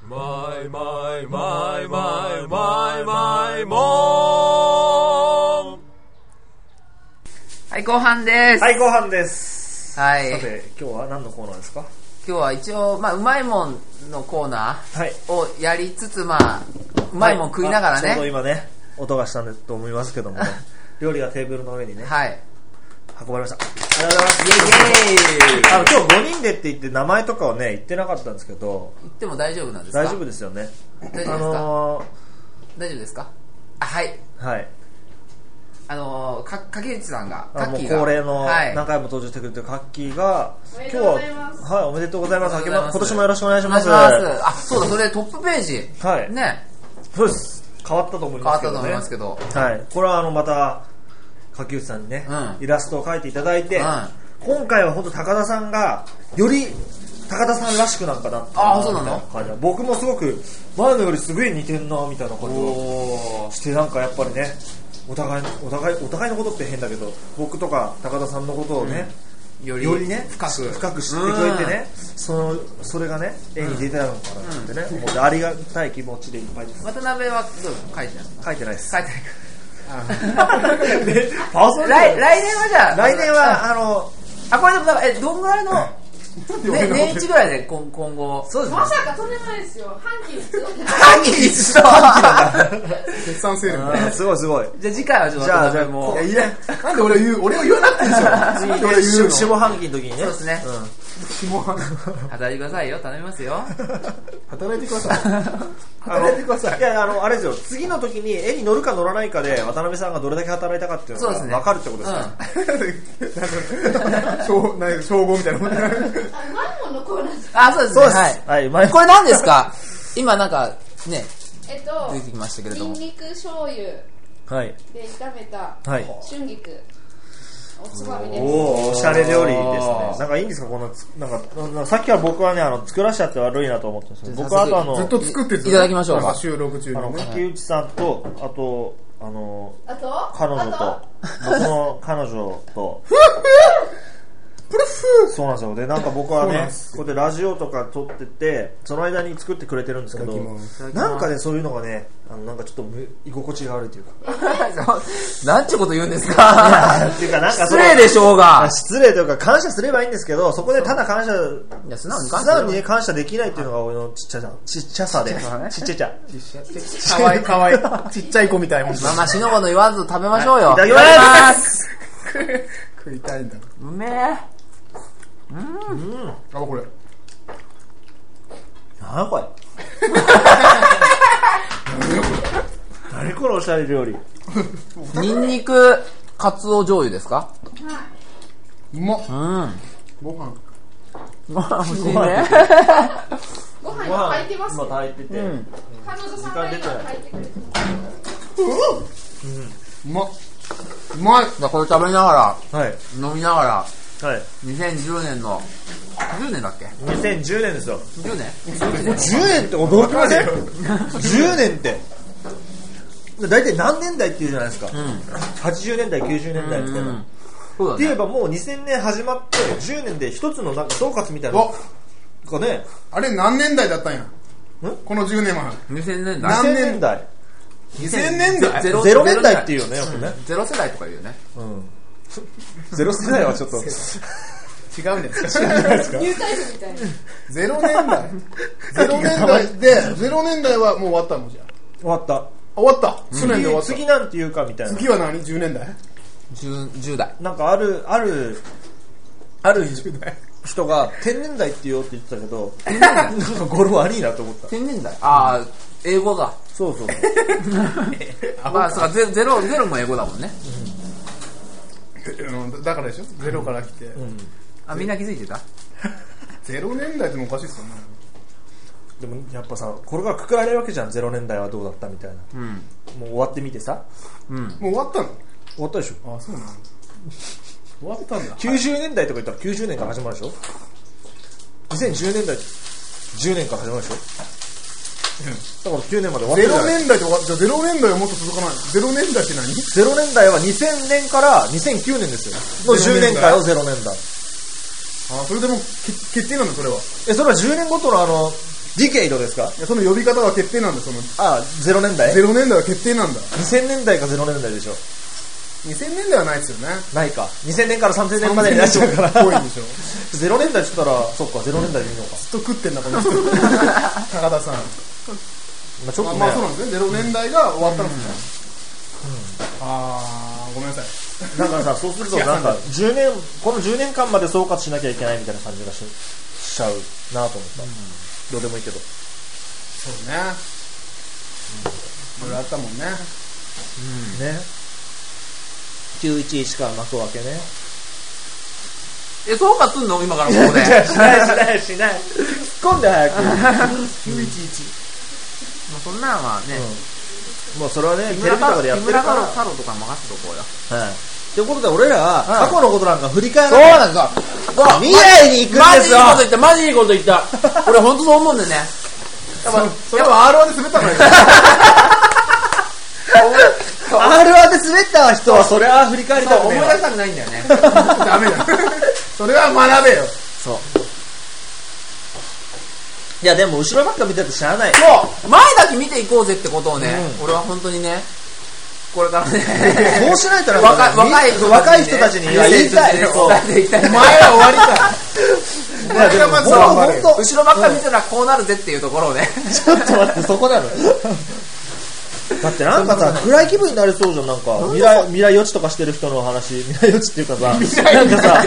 マイマイマイマイマイマイモン。 はい、後半です。 はい、後半です。 はい。 さて、今日は何のコーナーですか？ 今日は一応、うまいもんのコーナーをやりつつ、うまいもん食いながらね。 ちょうど今ね、音がしたんだと思いますけどもね、料理がテーブルの上にね、 はい。 運ばれました。ありがとうございます。イエイイエイ。今日5人でって言って名前とかをね、言ってなかったんですけど。 言っても大丈夫なんですか？ 大丈夫ですよね。 大丈夫ですか？大丈夫ですか？あ、はい。 はい。 柿内さんが、 もう恒例の何回も登場してくれてるカッキーが、 今日は、 はい、おめでとうございます。今年もよろしくお願いします。 あ、そうだ、それトップページ。 はい。 ね。 そうです。変わったと思いますけどね。 変わったと思いますけど。 はい。これはまた、柿内さんにね、イラストを描いていただいて、今回は本当高田さんが、より高田さんらしくなんかなった。 ああ、そうなの？ 僕もすごく、前のよりすごい似てんな、みたいな感じをして、なんかやっぱりね、お互いのことって変だけど、僕とか高田さんのことをね、よりね深く知ってくれてね、それがね絵に出たのかなってね、思ってありがたい気持ちでいっぱいです。 渡辺はどう書いてあるの？書いてないです。書いてない。来年はじゃあ来年はこれでもだからどんぐらいの年一ぐらいで今後。 そうです。まさかとんでもないですよ。半期に一度決算セールみたいな。 すごいすごい。 じゃあ次回はちょっと渡辺も。 いやなんで俺を言わなくていいんですよ。 下半期の時にね。 そうですね。 下半期。 働いてくださいよ。頼みますよ。 働いてください。働いてください。 いやあれですよ。次の時に絵に乗るか乗らないかで渡辺さんがどれだけ働いたかっていうのが分かるってことですね。称号みたいなもんね。 あ、そうですね。はい。これ何ですか？今なんかね、出てきましたけれども。 ニンニク醤油で炒めた春菊。おつまみです。 おしゃれ料理ですね。なんかいいんですか、このなんかさっきから僕はね作らしちゃって悪いなと思ってるんですよ。僕はあとずっと作っていただきましょうか。 収録中にね。 柿内さんと彼女と僕の彼女とそうなんですよ。でなんか僕はねこうやってラジオとか撮っててその間に作ってくれてるんですけど、なんかねそういうのがねなんかちょっと居心地が悪いというかなんちゅうこと言うんですか。 っていうかなんか失礼でしょうが。 失礼というか感謝すればいいんですけど、そこでただ感謝素直にね感謝できないっていうのが俺のちっちゃさでちっちゃかわいいちっちゃい子みたいな。 まあしのぶの言わず食べましょうよ。 いただきます。 食いたいんだ。 うめえ。 あ、これ何これ何これおしゃれ料理。 ニンニクカツオ醤油ですか？ うまっ。 ご飯欲しいね。 ご飯今炊いてます。 今炊いてて彼女さんが今炊いてくれてうまい。 じゃあこれ食べながら飲みながら2010年の10年だっけ ？2010年ですよ。 10年 ？10年って驚きません？10年って大体何年代っていうじゃないですか。80年代90年代みたいな。って言えばもう2000年始まって10年で一つのなんか総括みたいながね。 あれ何年代だったんや？この10年前。 2000年代。 何年代 ？2000年代。 0年代っていうよね、よくね。 0世代とか言うよね。 0世代はちょっと違うんじゃないですか。 ニュータイプみたいな。 0年代。0年代で0年代はもう終わったのじゃ。 終わった。 終わった。数年で終わった。 次なんていうかみたいな。 次は何？10年代 ？10代。 なんかある人が天然代って言おうって言ってたけど、なんか語呂悪いなと思った。 天然代？ああ、英語だ。 そう。 まあ、そうか、ゼロも英語だもんね。 だからでしょ？ゼロから来て。 あ、みんな気づいてた ？0年代ってもおかしいっすよね。 でもやっぱさ、これがくくられるわけじゃん。0年代はどうだったみたいな。もう終わってみてさ。 もう終わったの？ 終わったでしょ。 あ、そうなの。終わったんだ。 90年代とか言ったら90年から始まるでしょ。2010年代10年から始まるでしょ。だから9年まで終わってるじゃない。 0年代ってじゃあ0年代はもっと続かない。0年代って何 ？0年代は2000年から2009年ですよ。の10年間を0年代。 あ、それでも決定なんだそれは。 それは10年ごとのディケイドですか？ いや、その呼び方は決定なんだ、その。 0年代？ 0年代は決定なんだ。 2000年代か0年代でしょ。 2000年代はないですよね。 ないか。2000年から3000年までになっちゃうから。 多いんでしょ。 0年代って言ったら、そっか、0年代でいいのか。 ずっと食ってんだ、この人。高田さん。 まあちょっとね。 まあそうなんですね。0年代が終わったんですね。ごめんなさい。 だからさ、そうするとなんかこの10年間まで総括しなきゃいけないみたいな感じがしちゃうなと思った。どうでもいいけど。 そうね。いろいろあったもんね。 ね。911から幕開けね。 総括すんの今からここで。 しない。突っ込んで早く。911。 そんなのはね。 もうそれはね、テレビとかでやってるから。 木村太郎とか任せとこうよ。 はい。ということで俺らは過去のことなんか振り返らない。そうなんですよ。未来に行くんですよ。 マジいいこと言った。俺本当そう思うんだよね。 それは R1 で滑ったからよ。 R1 で滑った人はそれは振り返りたく思い出したくないんだよね。 ダメだ。それは学べよ。 そう。いやでも後ろばっか見ててしゃあない。 そう。前だけ見ていこうぜってことをね、俺は本当にね。これからね。 そうしないとね、 若い人たちに言いたい。 前は終わりだ。 後ろばっか見てたらこうなるぜっていうところをね。 ちょっと待って、そこなの。だってなんかさ、暗い気分になりそうじゃん、なんか未来予知とかしてる人の話、未来予知っていうかさ、なんかさ、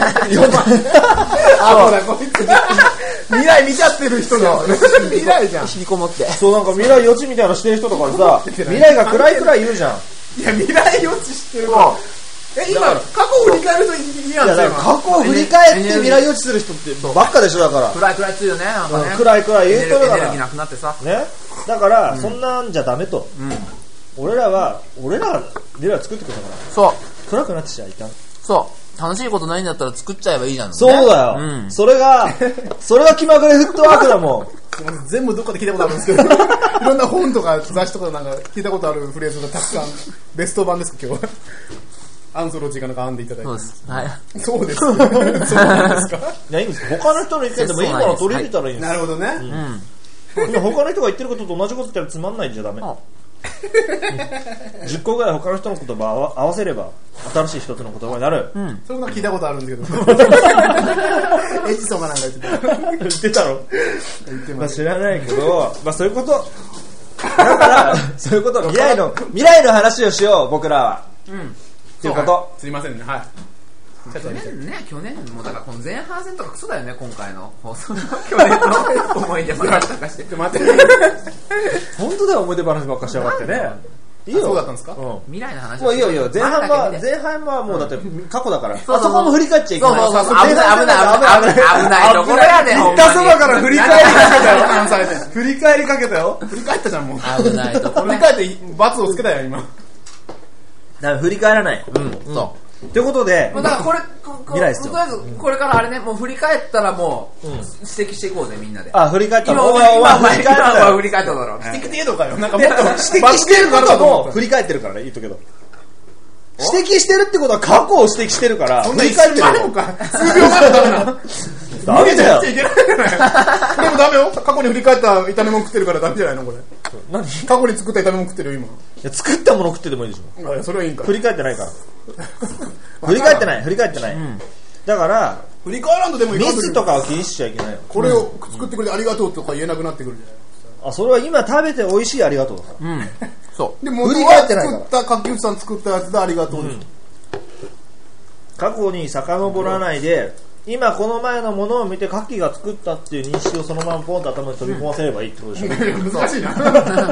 未来見ちゃってる人の未来じゃん。 引きこもって。 そうなんか未来予知みたいなのしてる人とかでさ、未来が暗いくらい言うじゃん。 いや未来予知してるから。今過去を振り返るといいやん。 過去を振り返って未来予知する人ってばっかでしょだから。 暗いつよね。なんかね。 暗い言うとるから。 エネルギーなくなってさ。 ね。だからそんなんじゃダメと。俺ら未来作ってくれたから。 そう。 暗くなってちゃいかん。 そう。楽しいことないんだったら作っちゃえばいいじゃん。 そうだよ。それが気まぐれフットワークだもん。 全部どっかで聞いたことあるんですけど、いろんな本とか雑誌とかなんか聞いたことあるフレーズがたくさん、ベスト版ですか今日は。アンソロジーかなんか編んでいただいて。 そうです。はい。 そうです。そうなんですか。 いや、いいんです。他の人の意見でもいいものを取り入れたらいいんです。 なるほどね。 他の人が言ってることと同じこと言ったらつまんないんじゃダメ。10個ぐらい他の人の言葉を合わせれば新しい一つの言葉になる。 そういうの聞いたことあるんですけど。エジソンがなんか言ってたろ。まあ知らないけど、まあそういうこと。だからそういうこと。未来の話をしよう僕らは。っていうこと。 すいませんね。はい。 去年もだからこの前半戦とかクソだよね今回の放送。去年の思い出話とかして。 待って。 本当だよ思い出話ばっかしやがってね。いいよ。 そうだったんですか？ 未来の話。 もういいよいいよ。前半はもうだって過去だから。あそこも振り返っちゃいけない。 そう危ないところやで。 行ったそばから振り返りかけたよ。振り返りかけたよ。 振り返ったじゃんもう。 危ないところ。 振り返って罰をつけたよ今。 振り返らない。 そう。 ということで、 だからこれ未来ですよ。 とりあえずこれからあれね、もう振り返ったらもう指摘していこうぜみんなで。 振り返ったら。 今振り返っただろ。 指摘って言うのかよ。なんかもっと指摘してることも振り返ってるからね、言っとけど。指摘してるってことは過去を指摘してるから、 振り返ってるのか。数秒前もダメなの。 ダメだよ。 でもダメよ。過去に振り返った炒め物食ってるからダメじゃないのこれ。 何？ 過去に作った炒め物食ってるよ今。 いや作ったもの食っててもいいでしょ。それはいいんか。 振り返ってないから。振り返ってない。だから振り返らんとでもいい。 ミスとかは気にしちゃいけないよ。 これを作ってくれてありがとうとか言えなくなってくるじゃない。 それは今食べて美味しいありがとうだから。 そう。 でも振り返ってないから。作った柿内さん作ったやつでありがとうです。 過去に遡らないで。今この前のものを見てカキが作ったっていう認識をそのままポンと頭に飛び込ませればいいってことでしょ。 難しいな。そんな大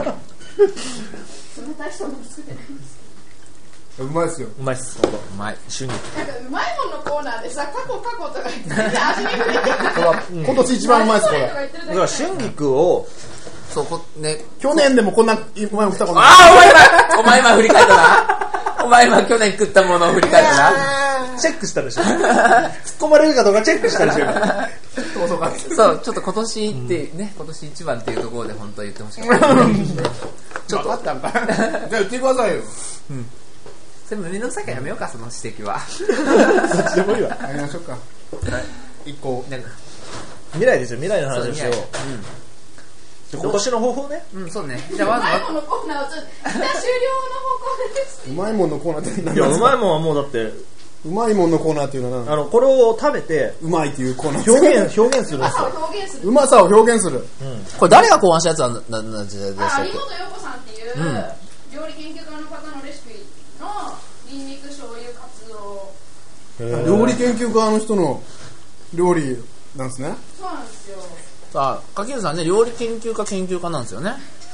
したもの作ってないんです。うまいっすよ。 うまいっす。 うまい。春菊。 なんかうまいもんのコーナーでさ、過去とか言って全然味に触れてない。 今年一番うまいっすこれ。 だから春菊をね、 去年でもこんなうまいもん食ったことない。 お前今振り返ったな。お前今去年食ったものを振り返ったな。 チェックしたでしょ。突っ込まれるかどうかチェックしたでしょ。 そう、ちょっと今年ってね、今年一番っていうところで本当は言ってほしかった。 ちょっとあったんか。じゃあ言ってくださいよ。 それめんどくさいからやめようかその指摘は。 そっちでもいいわ。 やりましょうか。一個未来ですよ。未来の話をしよう。 今年の方法ね。 そうね。じゃあまずうまいものコーナーを終了の方向です。 うまいもんのコーナーって何？ いや、うまいもんはもうだって、 うまいもんのコーナーっていうのは何？ これを食べてうまいっていうコーナー表現するんですよ。 うまさを表現する。 これ誰が考案したやつなんでしたっけ？ 有本陽子さんっていう料理研究家の方のレシピのニンニク醤油カツオ。 料理研究家の人の料理なんですね。 そうなんですよ。 さあ、柿内さんね、料理研究家なんですよね。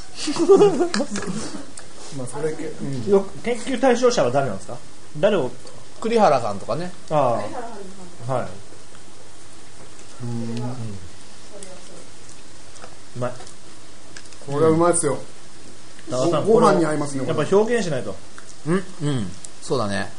まあそれ研究対象者は誰なんですか？誰を？ 栗原さんとかね。 ああ、はい。うまい。 これはうまいですよ。ご飯に合いますね。 やっぱ表現しないと。 そうだね。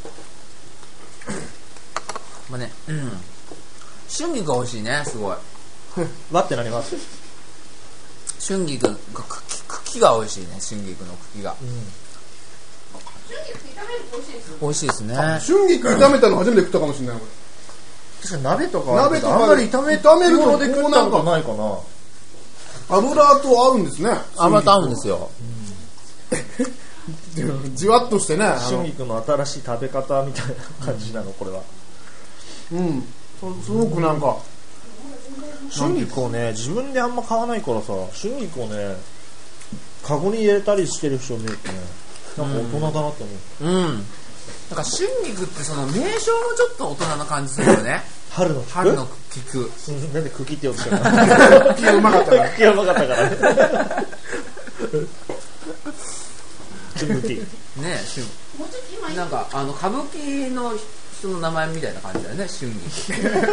まあね、春菊が美味しいね、すごい。 わってなります。 春菊が茎が美味しいね、春菊の茎が。 春菊って炒めると美味しいですよ。 美味しいですね。 春菊炒めたの初めて食ったかもしれない。 確かに鍋とかあんまり炒めるとこうなんかないかな。 油と合うんですね。 油と合うんですよ。 じわっとしてね。 春菊の新しい食べ方みたいな感じなのこれは。 すごくなんか春菊をね、自分であんま買わないからさ、春菊をねカゴに入れたりしてる人を見るとね、なんか大人だなって思う。 なんか春菊ってその名称もちょっと大人な感じするよね。 春の菊。 なんで茎って言おうとしたの？ 茎がうまかったから。 茎がうまかったから。春菊。 ねえ、なんか歌舞伎の人の名前みたいな感じだよね、春菊。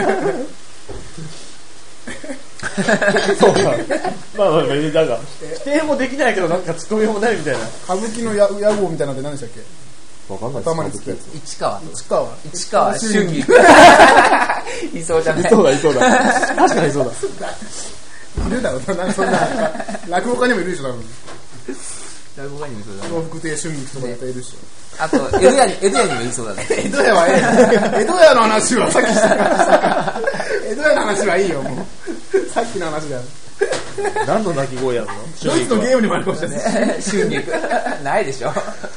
そうか。まあなんか否定もできないけどなんかツッコミもないみたいな。 歌舞伎の屋号みたいなんで何でしたっけ？ わかんないです。 頭につくやつ。 市川春菊。いそうじゃない？ いそうだ。確かにそうだ。 いるだろうな、そんな落語家にもいるでしょ、多分。 落語家にもいそうだね。 東福亭春菊とか絶対いるでしょ。 あと江戸屋にもいそうだね。 江戸屋は江戸屋の話はさっきしたから江戸屋の話はいいよ、もうさっきの話だよ。 何の鳴き声やるの？ ドイツのゲームにもありましたね。 春菊ないでしょ。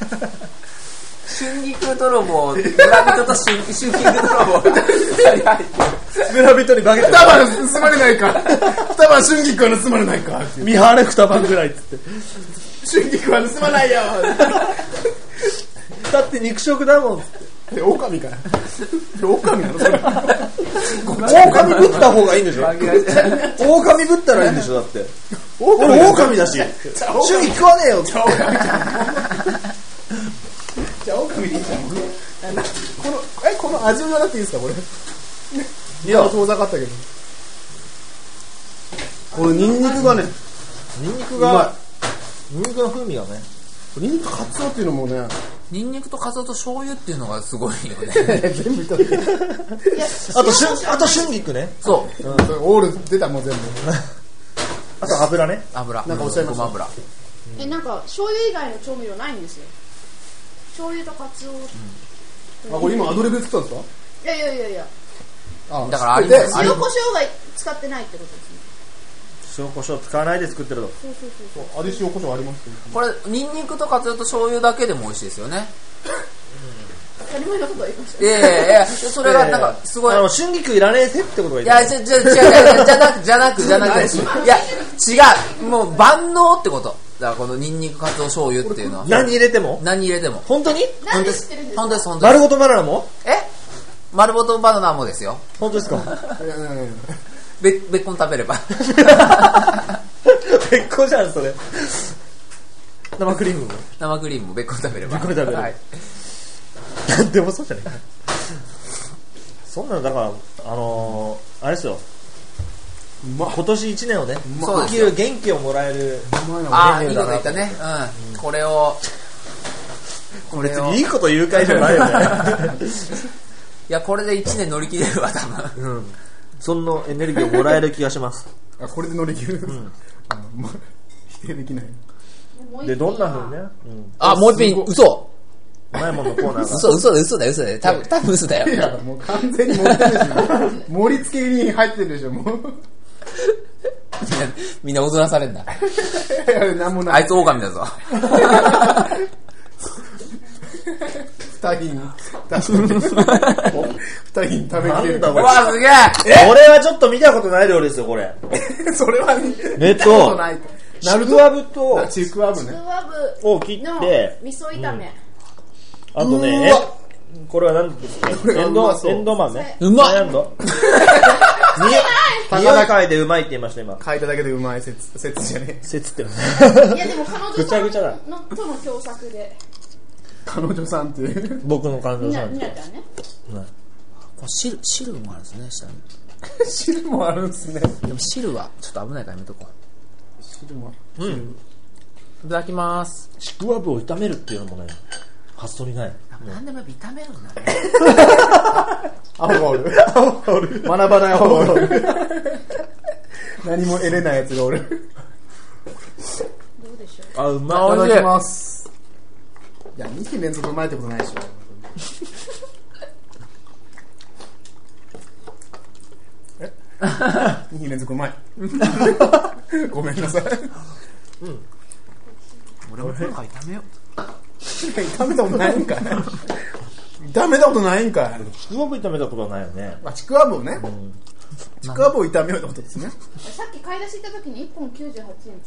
春菊泥棒、村人と春菊泥棒村人に化けて 2晩盗まれないか2晩春菊は盗まれないか見張れ2晩ぐらいっつって春菊は盗まないよだって肉食だもんで狼かな狼なのそれ狼ぶった方がいいんでしょ狼ぶったらいいんでしょだって俺狼だし春菊食わねえよじゃあ狼でいいじゃんこの味を言わなくていいですかこれいや遠ざかったけどこのニンニクがねニンニクの風味がねニンニクカツオっていうのもねニンニクとカツオと醤油っていうのがすごいよね全部いただけあと春菊ねそう、 オール出たもん全部あと油ね油なんかおっしゃいましたごま油なんか醤油以外の調味料ないんですよ醤油とカツオ、 これ今アドリブで作ったんですかいやだから塩コショウが使ってないってことですね塩コショウ使わないで作ってるとそう味塩コショウありますけどこれニンニクとカツオと醤油だけでも美味しいですよね当たり前のことは言いましたいやそれがなんかすごい春菊いらねえぜってことがいいいやじゃなくいや違うもう万能ってことだからこのニンニクカツオ醤油っていうのは何入れても本当になんで知ってるんですか本当です丸ごとバナナも丸ごとバナナもですよ本当ですか別個に食べれば別個じゃんそれ生クリームも別個に食べれば別個に食べれば、はい、なんでもそうじゃないかそんなのだからあれですよ今年1年をね生きる元気をもらえるいいこと言ったね、これを別にいいこと言う会じゃないよねいやこれで1年乗り切れるわ多分、 そんなエネルギーをもらえる気がしますこれで乗り切る、否定できないでどんな風にね、 もう一品嘘うまいものコーナーが嘘だよ多分嘘だよいやもう完全に盛り付けに入ってるでしょもうみんな踊らされんだ。 なんもない。 あいつ狼だぞ。 二品、確かに。二品食べきれる。 なんだこれうわ、すげえこれはちょっと見たことない料理ですよ、これ。 それは見たこととない。 ちくわぶと、 ちくわぶちくね。 わぶを切のって、 味噌炒め。 あとね、これは何ですか？ れはうまそうエンド豆。 うまいエンド。匂い嗅いでうまいって言いました、今。 書いただけでうまい説じゃねえ。 説ってるね。 いやでも彼女ぐちゃぐちゃださんのとの共作で。 彼女さんっていう。 僕の感情さん。 みなちゃんね。 汁もあるんですね、下に。 汁もあるんですね。 でも汁はちょっと危ないからやめとこ汁もう。いただきます。 ちくわぶを炒めるっていうのもね、発想にない。 なんでも炒めるんだね。 アホがおる。学ばないアホがおる。何も得れないやつがおる。 どうでしょう。 あ、うまい。 いただきます。いや、2品連続うまいってことないでしょ。2品連続うまい。ごめんなさい。 俺も今回炒めよう。 炒めたことないんかい。炒めたことないんかい。 ちくわぶ炒めたことはないよね。 ちくわぶをね。ちくわぶを炒めようってことですね。 さっき買い出し行った時に1本98円って安いなと思って。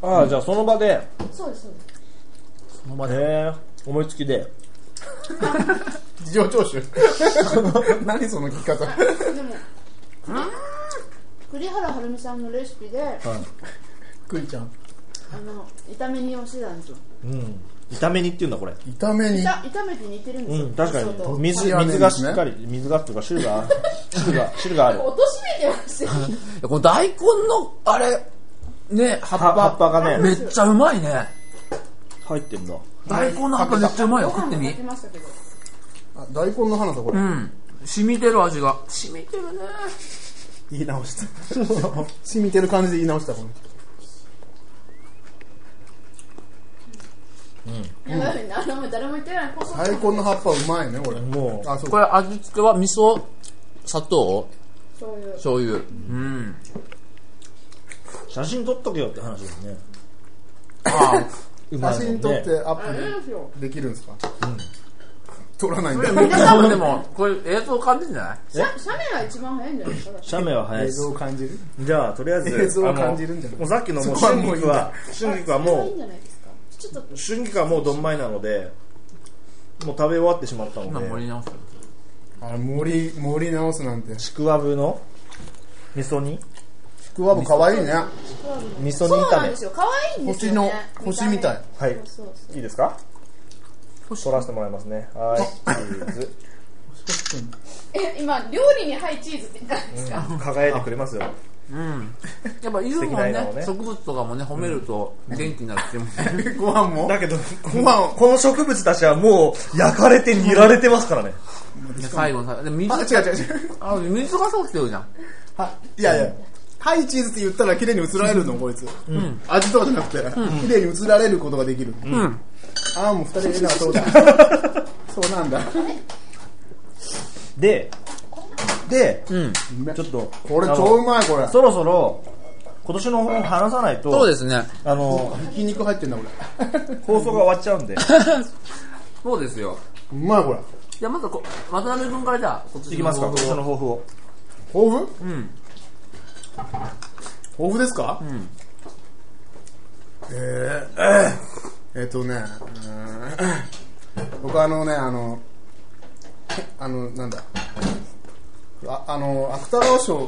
ああ、じゃあその場で、 そうですそうです。 その場で。 思いつきで。 事情聴取。何その聞き方。 でも栗原はるみさんのレシピで、 くいちゃん。 炒め煮をしてたんですよ。 炒め煮っていうんだ、これ。 炒めに。 炒めて煮てるんですよ。 確か味噌とに。水がしっかり、水がっていうか汁がある。 落としめてますよ。 この大根の、あれ、ね、葉っぱがね、 めっちゃうまいね。 入ってんだ。 大根の葉っぱめっちゃうまいよ。食ってみ。 大根の花さ、これ。 染みてる味が。染みてるね。 言い直した。染みてる感じで言い直した、この誰も言ってない。 大根の葉っぱうまいね、これ。 もう。 あ、そう。 これ味付けは味噌、砂糖、醤油。 写真撮っとけよって話ですね。 写真撮ってアップできるんですか？撮らないんだ。 でも、これ映像感じるんじゃない？ 写メが一番早いんじゃないですか？ 写メは早いです。 映像を感じる？ じゃあ、とりあえず、 映像を感じるんじゃない？ もうさっきのもう春菊はもう、春菊はもうどんまいなので、もう食べ終わってしまったので、 盛り直す。 盛り直すなんて。 ちくわぶの味噌煮？ ちくわぶかわいいね。 味噌煮炒め。 そうなんですよ。かわいいんですよね。 星みたい。 はい。いいですか？取らせてもらいますね。はい、チーズ。 今、料理にはいチーズって言ったんですか？ 輝いてくれますよ。 やっぱ色もね、植物とかもね、褒めると元気になるって言うもんね。 ご飯もだけど、この植物たちはもう焼かれて煮られてますからね。 最後さ、 違う。 水がそうって言うじゃん。 いやいや。はいチーズって言ったら綺麗に映られるの、こいつ。味とかじゃなくて、綺麗に映られることができる。ああ、もう二人そうだ。そうなんだ。 で、ちょっと、 これ超うまい、これ。 そろそろ、今年の本話さないと、 そうですね。 ひき肉入ってんだ、これ。 放送が終わっちゃうんで。 そうですよ。 うまい、これ。 じゃあまず渡辺君からじゃあ、 いきますか、今年の抱負を。 抱負？抱負ですか？僕なんだ。芥川賞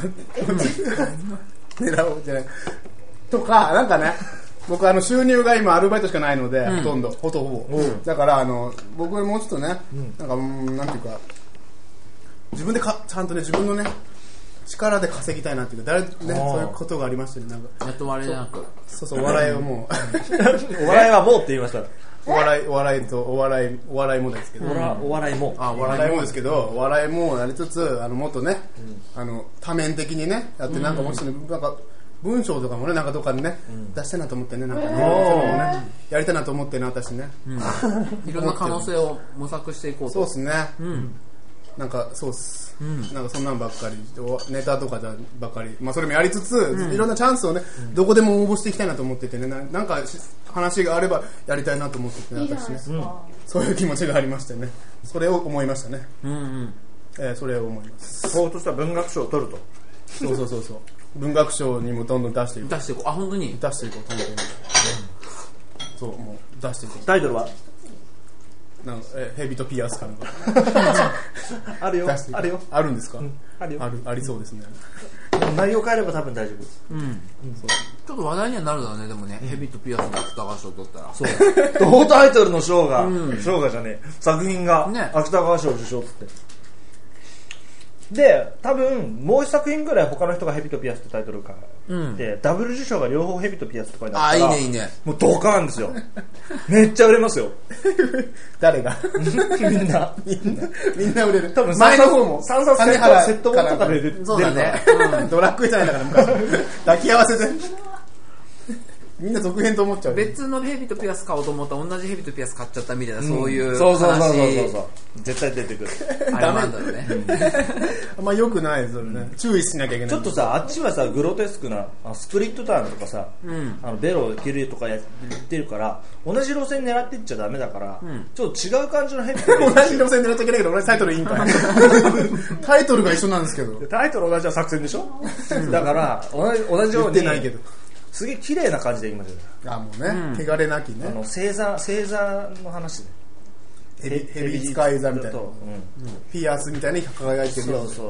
狙おうじゃない。とか、なんかね、僕収入が今アルバイトしかないので、ほぼ。だから僕もうちょっとね、なんていうか、自分でちゃんとね、自分のね、力で稼ぎたいなっていうか、そういうことがありましたね。 雇われじゃなく。 そう、お笑いをもう。 お笑いはもうって言いました。 お笑いもですけど。 お笑いも。 お笑いもですけど、お笑いもやりつつ、もっとね、多面的にね、やって、なんかもう一つ、なんか、文章とかもね、なんかどっかでね、出したいなと思ってね、なんかね、そういうのもね、やりたいなと思ってね、私ね。 いろんな可能性を模索していこうと。 そうですね。 なんかそうっす、なんかそんなんばっかりネタとかばっかり、まあそれもやりつつ、いろんなチャンスをね、どこでも応募していきたいなと思っててね、なんか話があればやりたいなと思ってて、ね、私ね、そういう気持ちがありましてね、それを思いましたね。それを思います。 そうとしたら文学賞を取ると。 そう文学賞にもどんどん出していこう。 本当に出していこうと思って、そうもう出していこう。 タイトルはなんかヘビとピアスかなんかあるよ。 あるんですか？ あるよ。 ありそうですね。 内容変えれば多分大丈夫。 ちょっと話題にはなるだろうね。でもね、ヘビとピアスの芥川賞取ったら、 そう同タイトルの賞がじゃねえ、作品がね芥川賞受賞って。で多分もう一作品ぐらい他の人がヘビとピアスってタイトルか、でダブル受賞が両方ヘビとピアスとかになったら、 いいねもうドカーンですよ。めっちゃ売れますよ。 誰が？みんな売れる。 多分前の方も 3冊セットとかで出る。 そうだね。 ドラッグじゃないんだから昔抱き合わせてみんな続編と思っちゃう。 別のヘビとピアス買おうと思ったら同じヘビとピアス買っちゃったみたいな、そういうそう絶対出てくる。 あれなんだろうね。 あんま良くないですよね。注意しなきゃいけない。 ちょっとさ、あっちはさグロテスクなスプリットターンとかさ、ベロを切るとかやってるから、同じ路線狙っていっちゃダメだから、ちょっと違う感じのヘビ同じ路線狙っちゃいけないけど、同じタイトルいいんかい。タイトルが一緒なんですけど。 タイトル同じは作戦でしょ。だから同じように言ってないけど、 すげえ綺麗な感じで言いましたよ。 もうね、汚れなきね。 星座の話で。 ヘビ使い座みたいな、ピアスみたいに輝いてる。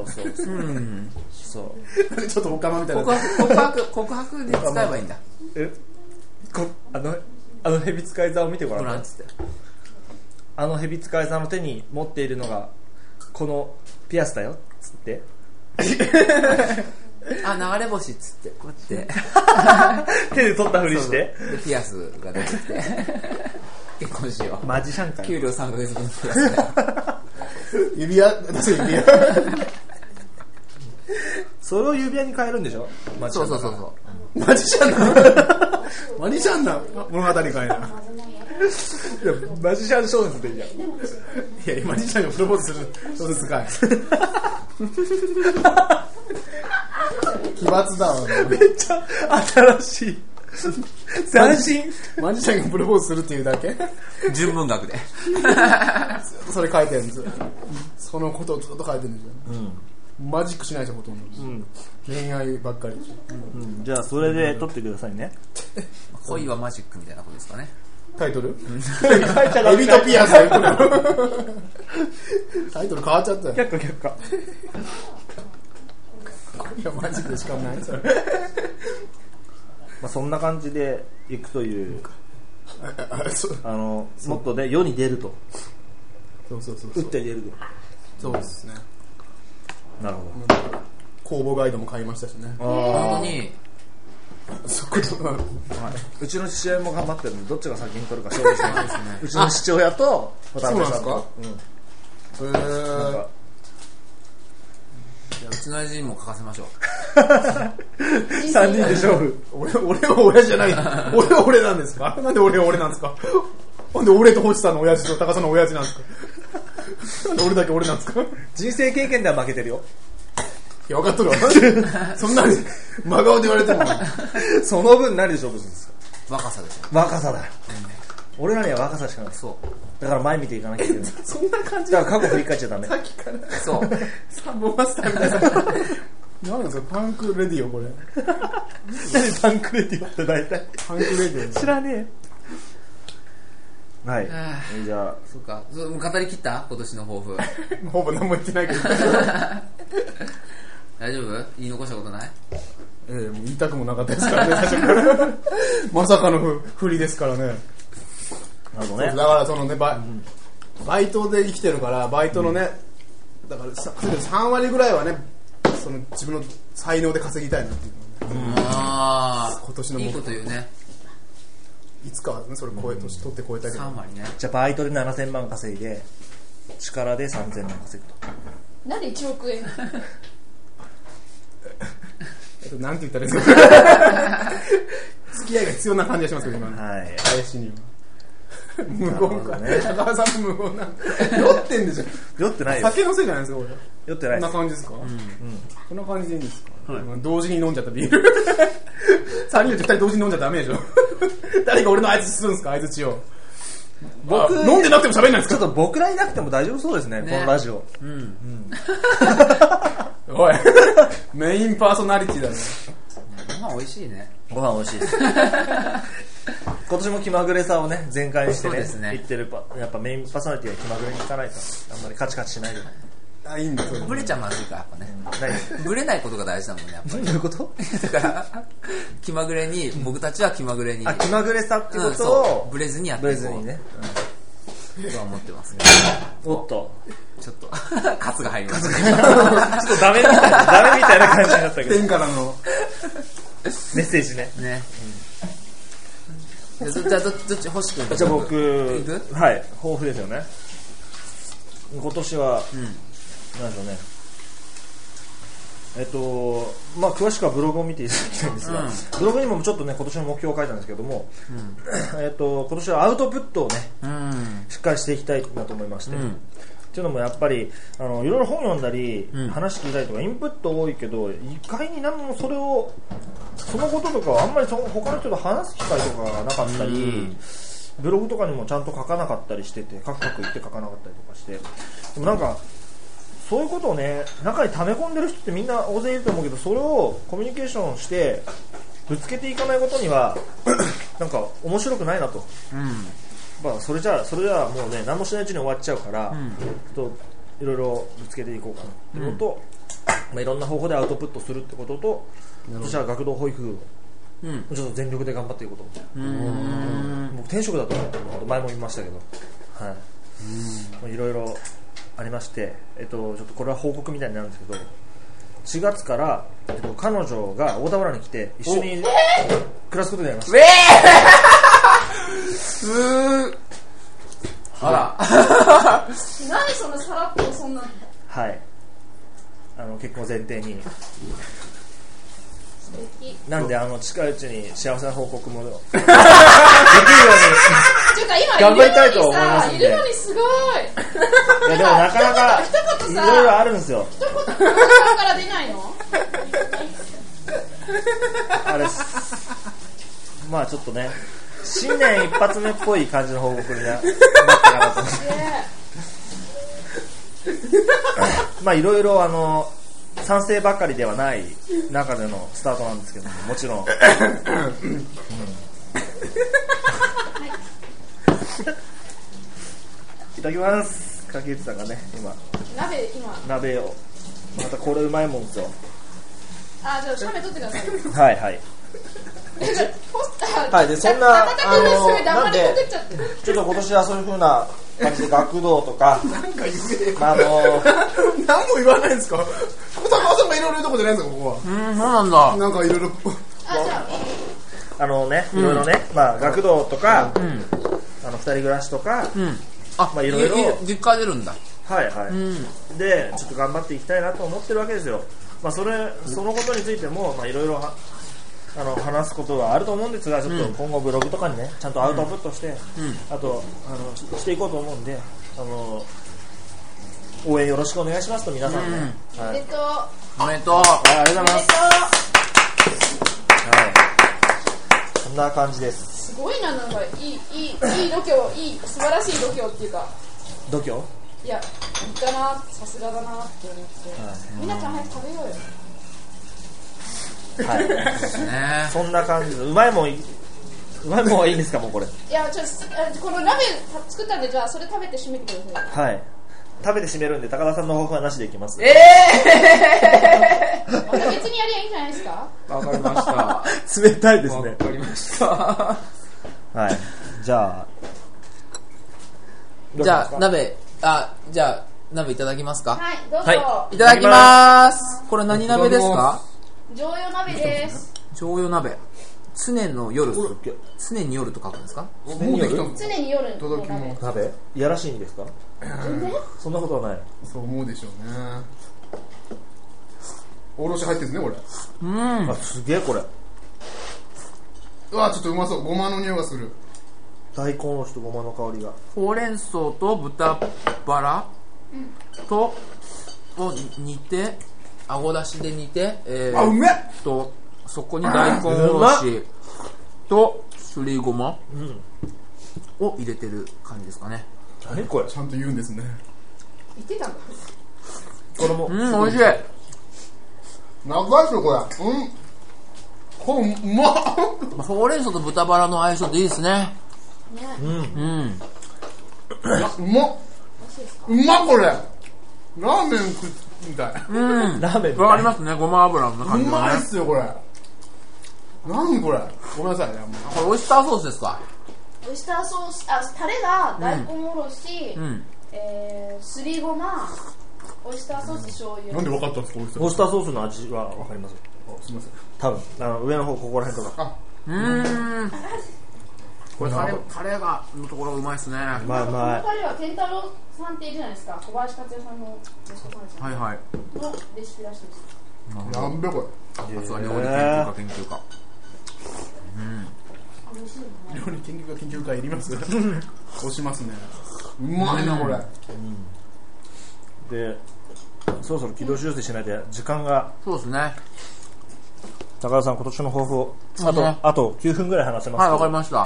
そうちょっとオカマみたいな。 告白で使えばいいんだ。 ヘビ使い座を見てごらん。 ごらんっつって。 ヘビ使い座の手に持っているのがこのピアスだよっつって。 流れ星っつってこうやって手で取ったふりしてでピアスが出てきて結婚しよう。 マジシャンかよ。 給料3ヶ月分ピアスだ指輪出せ指輪それを指輪に変えるんでしょ。 そうマジシャンな物語かいな。 いやマジシャン小説でいいじゃん。 いやマジシャンがプロポーズする小説かい。奇抜だわ。 めっちゃ新しい。斬新。 マジシャンがプロポーズするっていうだけ。 純文学でそれ書いてるんですよ。そのことをずっと書いてるんですよ、マジックしないでしょほとんど、恋愛ばっかり、 じゃあそれで撮ってくださいね。 恋はマジックみたいなことですかね。 タイトルエビとピアスタイトル変わっちゃったよ。 却下いやマジでしかないそれそんな感じでいくというもっとね世に出ると。 そう打って出ると。 そうですね。 なるほど。 公募ガイドも買いましたしね。 本当にうちの父親も頑張ってるんで、どっちが先に取るか勝負してるんですね。うちの父親と渡辺さんと。 うちの親父にも書かせましょう。 3人で勝負。 俺は親じゃない。俺は俺なんですか。なんで俺は俺なんですか。なんで俺と星さんの親父と高さんの親父なんですか。なんで俺だけ俺なんですか。 人生経験では負けてるよ。 いや分かっとるわ。そんなに真顔で言われてもその分何で勝負するんですか。 若さですよ。 若さだよ、俺らには若さしかない。そうだから前見ていかなきゃいけない。 そんな感じだから過去振り返っちゃダメ。 さっきからそうサンボマスターみたいな。何ですかパンクレディオこれ。 何パンクレディオって大体パンクレディオ知らねえ。はい。じゃあそうか。語り切った今年の抱負。 ほぼ何も言ってないけど。 大丈夫？言い残したことない？ もう言いたくもなかったですからね最初からまさかの振りですからね。 なるほどね。 だからそのねバイトで生きてるからバイトのね、だから3割ぐらいはねその自分の才能で稼ぎたいなっていうの、今年のいいこと言うね。 いつかはねそれ年取って超えたけど、 3割ね。 じゃあバイトで7000万稼いで力で3000万稼ぐと。 なんで1億円なんて言ったらいいですか。付き合いが必要な感じがしますけど今、 はい、 林には無言かね。高田さんも無言なんで。酔ってんでしょ。 酔ってないよ。 酒のせいじゃないですか、これ。 酔ってないです。 こんな感じですか？こんな感じでいいんですか？同時に飲んじゃったビール。3人で2人同時に飲んじゃダメでしょ。誰か俺の相槌するんですか、相槌を。僕飲んでなくても喋んないんですか？ ちょっと僕らいなくても大丈夫そうですね、このラジオ。 おい、メインパーソナリティだね。 ご飯美味しいね。 ご飯美味しいです。今年も気まぐれさをね、全開にしてね、言ってるやっぱメインパーソナリティは気まぐれにいかないと、あんまりカチカチしないで。 あ、いいんだ。 ブレちゃまずいからやっぱね。ブレないことが大事だもんね、やっぱり。 どういうこと？ だから気まぐれに、僕たちは気まぐれに。 気まぐれさってことをブレずにやっていこう。 ブレずにね。 とは思ってますね。 おっと。 ちょっと、カツが入りました。 ちょっとダメみたいな感じになったけど。 天からのメッセージね。 ね。じゃあどっち欲しく？ じゃあ僕、はい、豊富ですよね。今年は、なんでしょうね。まあ詳しくはブログを見ていただきたいんですが、ブログにもちょっとね今年の目標を書いたんですけども、今年はアウトプットをね、しっかりしていきたいなと思いまして、っていうのもやっぱりいろいろ本読んだり、話聞いたりとかインプット多いけど、意外に何もそのこととかはあんまり他の人と話す機会とかがなかったり、ブログとかにもちゃんと書かなかったりしてて、カクカク言って書かなかったりとかして、でもなんかそういうことをね、中に溜め込んでる人ってみんな大勢いると思うけど、それをコミュニケーションしてぶつけていかないことにはなんか面白くないなと、まあ、それじゃあもうね何もしないうちに終わっちゃうから、いろいろぶつけていこうかなってことと、まあ、いろんな方法でアウトプットするってことと、私は学童保育をちょっと全力で頑張っていこうと思って、僕転職だと思って前も言いましたけど、はい、いろいろありまして、ちょっとこれは報告みたいになるんですけど、4月から、彼女が大田原に来て一緒に暮らすことになりました。 あら何そのさらっとそんな。 はい、結婚前提になんで近いうちに幸せな報告もできるように頑張りたいと思いますんで。 いるのにすごい。 いやでもなかなかいろいろあるんですよ。 一言から出ないの？ あれまあちょっとね、新年一発目っぽい感じの報告になったかなと思ってまあいろいろ賛成ばかりではない中でのスタートなんですけども、もちろんいただきます。柿内さんがね鍋をまたこれうまいもんですよ。 あ、じゃあ写メ撮ってください。 はいはいはい。でそんななんでちょっと今年はそういう風な感じで学童とかなんか言え何も言わないんですか？小高さんがいろいろ言うとこじゃないですか、ここは。 そうなんだ。 なんかいろいろいろいろね、まあ学童とか、二人暮らしとか、まあいろいろ実家出るんだ。 はいはい。でちょっと頑張っていきたいなと思ってるわけですよ。まあそのことについてもまあいろいろ話すことはあると思うんですが、ちょっと今後ブログとかにねちゃんとアウトプットして、あとしていこうと思うんで、応援よろしくお願いしますと皆さんね。 おめでとう。 おめでとう。 ありがとうございます。はい。そんな感じです。 すごいな、なんかいい度胸、素晴らしい度胸っていうか。 度胸？ いや、いいかな、さすがだなって思って。みなちゃん早く食べようよ。 はい、そんな感じでうまいもんはいいんですか？もうこれ。いや、 この鍋作ったんで、じゃあそれ食べて締めてください。 はい。食べて締めるんで高田さんの抱負はなしでいきます。 また別にやりゃいいんじゃないですか？ わかりました。 冷たいですね。 わかりました。 はい。じゃあ鍋いただきますか？ はい、どうぞ。 はい、いただきます。これ何鍋ですか？ 常用鍋です。 常用鍋。常に夜と書くんですか？ 常に夜届きます。 鍋いやらしいんですか？そんなことはない。 そう思うでしょうね。おろし入ってるんですね、これ。 あ、すげえこれ。 うわ、ちょっとうまそう。ごまの匂いがする。 大根おろしとごまの香りが。 ほうれん草と豚バラとを煮て、あごだしで煮て、 うめっとそこに大根おろしとすりごまを入れてる感じですかね。 何これ。 ちゃんと言うんですね。 言ってたんだ。 これも美味しい。 長いっすよこれ。これうまっ。 ほうれん草と豚バラの相性っていいですね。 うまっこれ。ラーメン食みたい。 ラーメンわかりますね、ごま油の感じうがね。 まいっすよこれ。何これ。ごめんなさいね。 これオイスターソースですか。 オイスターソース、タレが大根おろし、すりごま、オイスターソース、醤油。 なんで分かったんですか。 オイスターソースの味は分かりますよ。 すみません。 多分上の方ここら辺とか。 これタレがのところうまいですね。 うまい。 このタレは健太郎さんっているじゃないですか。小林克也さんの息子さんですよね。 はい。 のレシピらしいです。 なんべこれ。 さすが料理研究家。 料理研究家いります。押しますね。うまいなこれ。 で、そろそろ軌道修正しないで時間が。 そうですね。 高田さん今年の抱負をあと9分ぐらい話せますか。 はい、わかりました。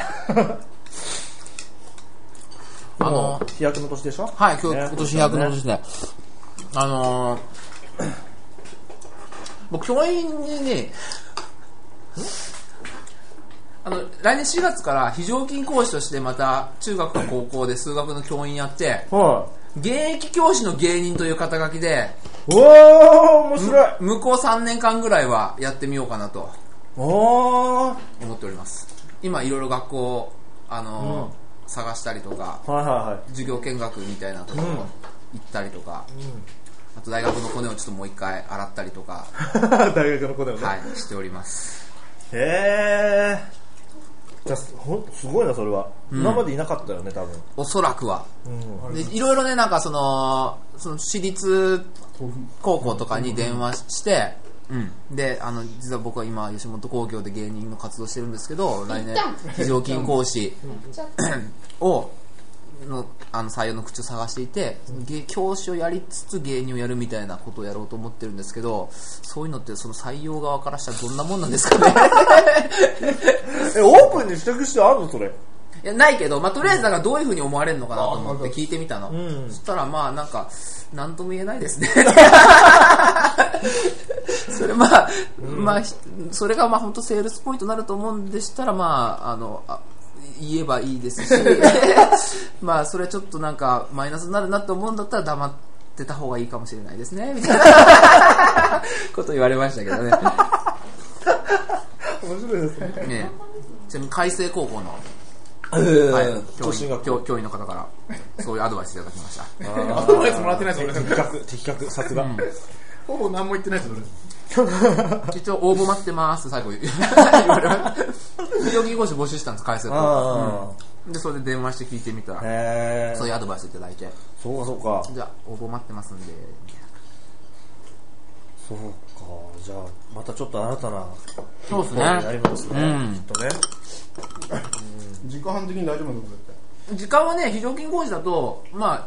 飛躍の年でしょ。 はい、今年飛躍の年で、僕教員にね、来年4月から非常勤講師としてまた中学か高校で数学の教員やって、現役教師の芸人という肩書きで、 面白い。 向こう3年間ぐらいはやってみようかなと思っております。今いろいろ学校探したりとか、授業見学みたいなところ行ったりとか、あと大学のコネをちょっともう一回洗ったりとか大学のコネをね、 しております。 へー。じゃあすごいなそれは。今までいなかったよね多分。 おそらくは。でいろいろね、なんかその私立高校とかに電話して、で実は僕は今吉本興業で芸人の活動してるんですけど、来年非常勤講師を採用の口を探していて、教師をやりつつ芸人をやるみたいなことをやろうと思ってるんですけど、そういうのってその採用側からしたらどんなもんなんですかね。 オープンにしていく必要あるのそれ。 いやないけど、とりあえずなんかどういう風に思われるのかなと思って聞いてみたの。そしたらなんか何とも言えないですね。それそれが本当セールスポイントになると思うんでしたら言えばいいですし、それちょっとなんかマイナスになるなと思うんだったら黙ってた方がいいかもしれないですねみたいなこと言われましたけどね。 面白いですね。 ちなみに海星高校の教員の方からそういうアドバイスいただきました。 アドバイスもらってないですよ。 的確、さすが。 ほぼ何も言ってないですよ。 一応応募待ってます最後言われました。非常勤講師募集したんです、海星高校。でそれで電話して聞いてみたらそういうアドバイスいただいて、 そうか。 じゃあ応募待ってますんで。 そうか。じゃあまたちょっと新たなそうですね。 やりますね。きっとね。 時間的に大丈夫なのかって。 時間はね、非常勤講師だと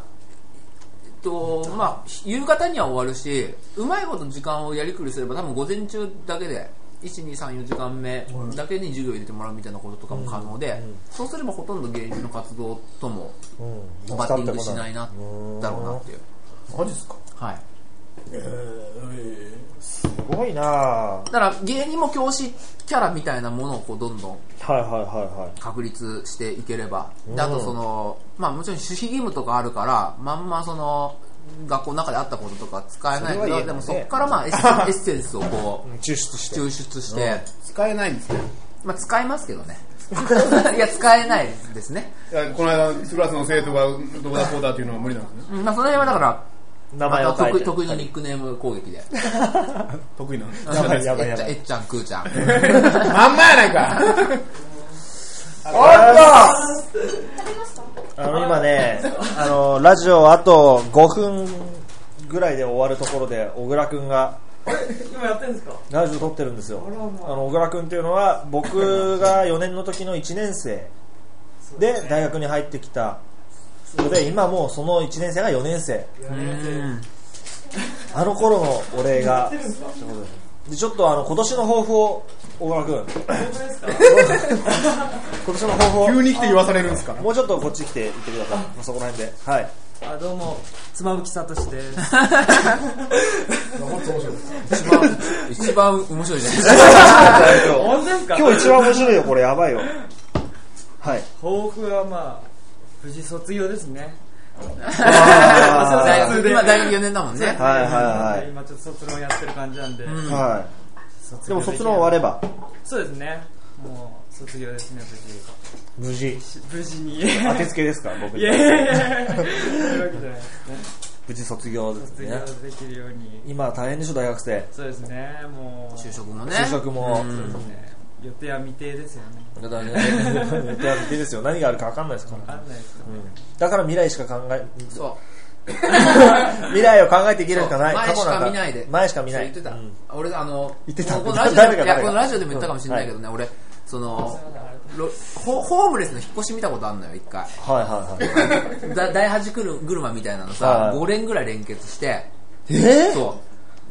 夕方には終わるし、うまいこと時間をやりくりすれば多分午前中だけで 1,2,3,4 時間目だけに授業入れてもらうみたいなこととかも可能で、そうすればほとんど芸人の活動ともバッティングしないなだろうなっていう。 マジですか。 はい。 すごいな。 だから芸人も教師キャラみたいなものをどんどん確立していければ、あともちろん守秘義務とかあるから学校の中であったこととか使えないけど、でもそこからエッセンスを抽出して使えないんですね。 使えますけどね。いや使えないですね。 この間クラスの生徒がどこだこうだっていうのは無理なんですね。 その辺はだから名前を書いて得意のニックネーム攻撃で得意なやばいえっちゃんくーちゃんまんまやないか。 今ねラジオあと5分ぐらいで終わるところで小倉くんが今やってるんですか。 ラジオ撮ってるんですよ。小倉くんっていうのは僕が4年の時の1年生で大学に入ってきたので、今もうその1年生が4年生。あの頃の俺がで、ちょっと今年の抱負を大村君今年の抱負を急に来て言わされるんですか。 もうちょっとこっち来て言ってください。そこら辺で。はい。 どうも、妻夫木聡です。 一番面白いじゃないですか。 本当ですか？ 今日一番面白いよ、これやばいよ。はい。 抱負は無事卒業ですね。 今大学4年だもんね。 はい。 今ちょっと卒論やってる感じなんで。 はい。でも卒論終われば。 そうですね。もう卒業ですね、 無事に。 当てつけですか、僕に。 いやそういうわけじゃないですね。 無事卒業ですね。 卒業できるように。 今大変でしょ、大学生。 そうですね、もう就職もね。 就職も。 そうですね。予定は未定ですよね。 予定は未定ですよ。何があるか分かんないですから。 分かんないですよね。 だから未来しか考え、 そう。 未来を考えていけるしかない。 前しか見ないで。 前しか見ない。 言ってた。俺言ってた。 このラジオでも言ったかもしれないけどね、俺ホームレスの引っ越し見たことあるのよ、一回。第8車みたいなのさ、5連ぐらい連結して、そう。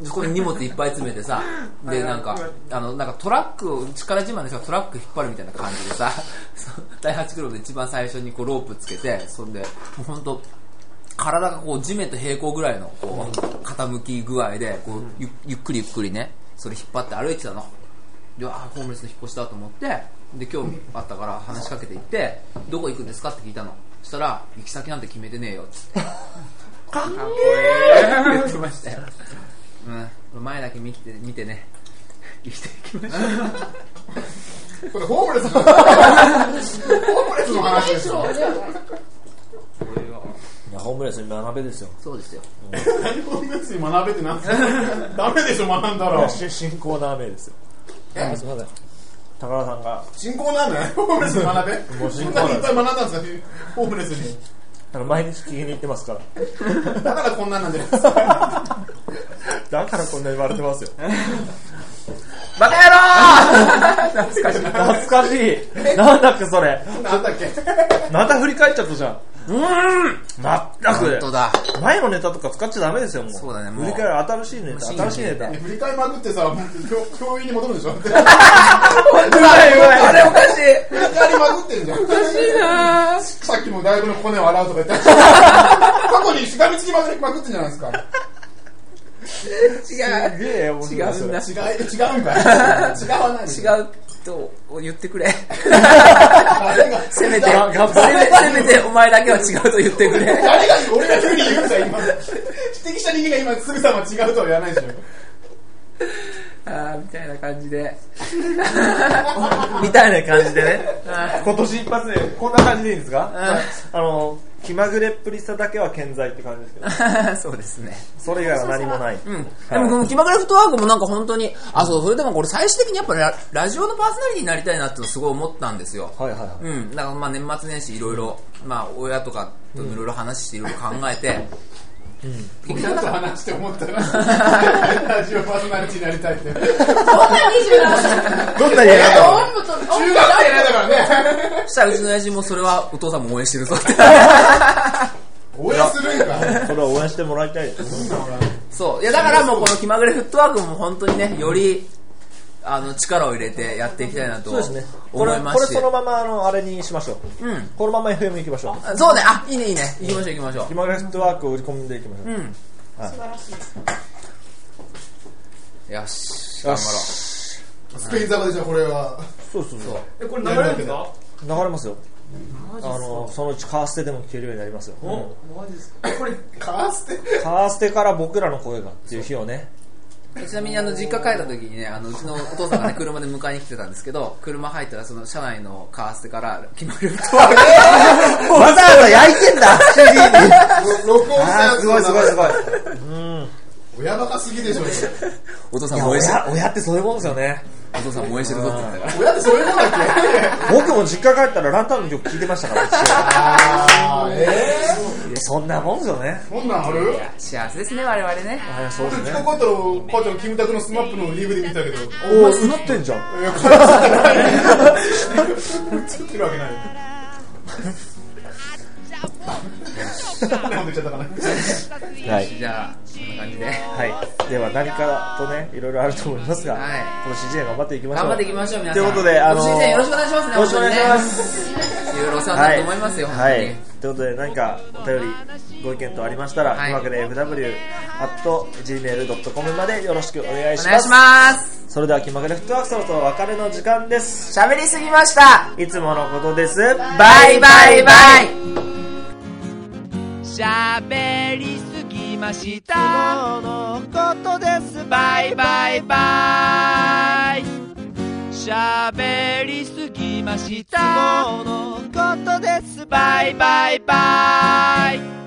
そこに荷物いっぱい詰めてさ、で、なんかトラックを、力自慢の人がトラック引っ張るみたいな感じでさ、第8車で一番最初にこうロープつけて、そんで、もうほんと、体がこう地面と平行ぐらいのこう傾き具合でこうゆっくりね、それ引っ張って歩いてたの。で、ホームレスの引っ越しだと思って、で、今日あったから話しかけて行って、どこ行くんですかって聞いたの。そしたら、行き先なんて決めてねえよって。かっけー言ってましたよ。前だけ見てね、生きていきましょう。これホームレスの話ですよ。 ホームレスに学べですよ。 そうですよ。 何ホームレスに学べってなんですか。ダメでしょ、学んだら。 新コーナー名ですよ。すみません。高田さんが新コーナー名ホームレスに学べ。もう新コーナーいっぱい学んだんですか、ホームレスに。 毎日聞きに行ってますから。 だからこんなんなんじゃないですか。 だからこんな言われてますよ。 バカ野郎懐かしい。 なんだっけそれ。 なんだっけ。 また振り返っちゃったじゃん。全く。 本当だ。 前のネタとか使っちゃダメですよ、もう。 そうだね、もう。 振り返る新しいネタ。振り返りまくってさ、教員に戻るでしょ。 あれおかしい。 振り返りまくってんじゃん。 おかしいな。 さっきも大学の骨を洗うとか言って。過去にしがみつきまくってんじゃないですか。 違うんかい。違うと言ってくれ。せめてお前だけは違うと言ってくれ。 誰が俺が急に言うんだよ今。指摘した人間が今すぐさま違うとは言わないでしょ。 みたいな感じでみたいな感じでね。今年一発でこんな感じでいいんですか？気まぐれっぷりさだけは健在って感じですけど。 そうですね。 それ以外は何もない。 でもこの気まぐれフットワークもなんか本当に、それでもこれ最終的にやっぱラジオのパーソナリティになりたいなってすごい思ったんですよ。 だから年末年始いろいろ、親とかといろいろ話していろいろ考えて、 親と話して思ったら、ラジオパーソナリティになりたいって。 どんな27歳？ どんな家だと中学生なんだからね。 そしたらうちの親父もそれはお父さんも応援してるぞって。 応援するんか。 それは応援してもらいたいです。 そう。いやだからもうこの気まぐれフットワークも本当にね、より、力を入れてやっていきたいなと思いますし。 これそのままあれにしましょう。このまま FM 行きましょう。 そうね。いいね。行きましょう。 気まぐれフットワークを売り込んでいきましょう。 素晴らしいです。 よし。頑張ろう。 スペイン坂でしょ、これは。 そう。 これ流れるんですか？ 流れますよ。そのうちカーステでも聞けるようになりますよ。 マジですか？これカーステから僕らの声がっていう日をね。 ちなみに実家帰った時にね、うちのお父さんがね、車で迎えに来てたんですけど、車入ったらその車内のカーステから気まぐれフットワーク。 わざわざ焼いてんだ CD に。 録音したやつ。 すごい。 親バカすぎでしょ。 お父さんも応援してる。 親ってそういうもんですよね。 お父さんも応援してるぞって言ったから。 親ってそういうもんだっけ？ 僕も実家帰ったらランタンの曲聴いてましたから。そんなもんですよね。 そんなんある？ 幸せですね、我々ね。 そうですね。 うちの子と母ちゃんキムタクのスマップの DVD 見たけど。 おー、映ってんじゃん。 映ってるわけない。 なんで言っちゃったかな。 はい。 じゃあこんな感じではい。では何かとね、いろいろあると思いますが、 はい今年1年頑張っていきましょう。 頑張っていきましょう皆さん。 ということで、 今年一年よろしくお願いしますね。 よろしくお願いします。 いろいろお世話になると思いますよ。 はい。 本ということで、何かお便り、ご意見とありましたら、 はい今から fw@gmail.com までよろしくお願いします。 当にお願いします。 それでは気まぐれフットワークそろそろお別れの時間です。 喋りすぎました。 いつものことです。 バイバイバイ。 喋りすぎました。いつものことです。バイバイバイ。喋りすぎました。いつものことです。バイバイバイ。